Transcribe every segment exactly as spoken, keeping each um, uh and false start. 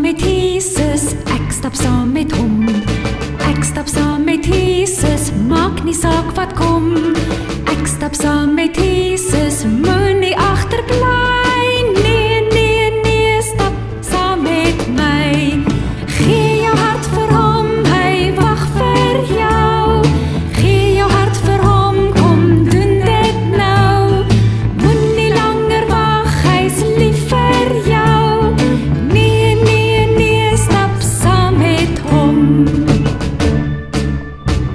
met Jesus, ek stap saam met hom. Ek stap saam met Jesus, maak nie saak wat kom. Ek stap saam met Jesus, moenie agterbly. Nee, nee, nee, stap saam met my. Gee jou hart vir hom, hy wag vir jou. Gee jou hart vir hom, kom doen dit nou. Moenie langer wag, hy's lief vir jou. Nee, nee, nee, stap saam met hom.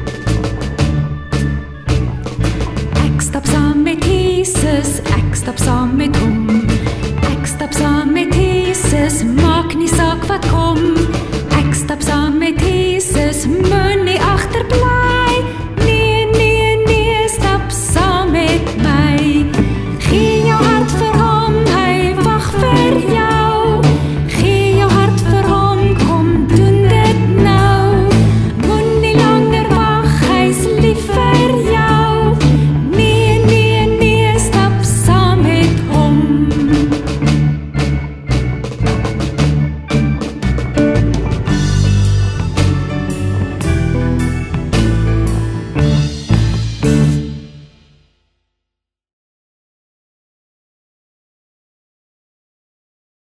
Ek stap saam met Jesus, ek stap saam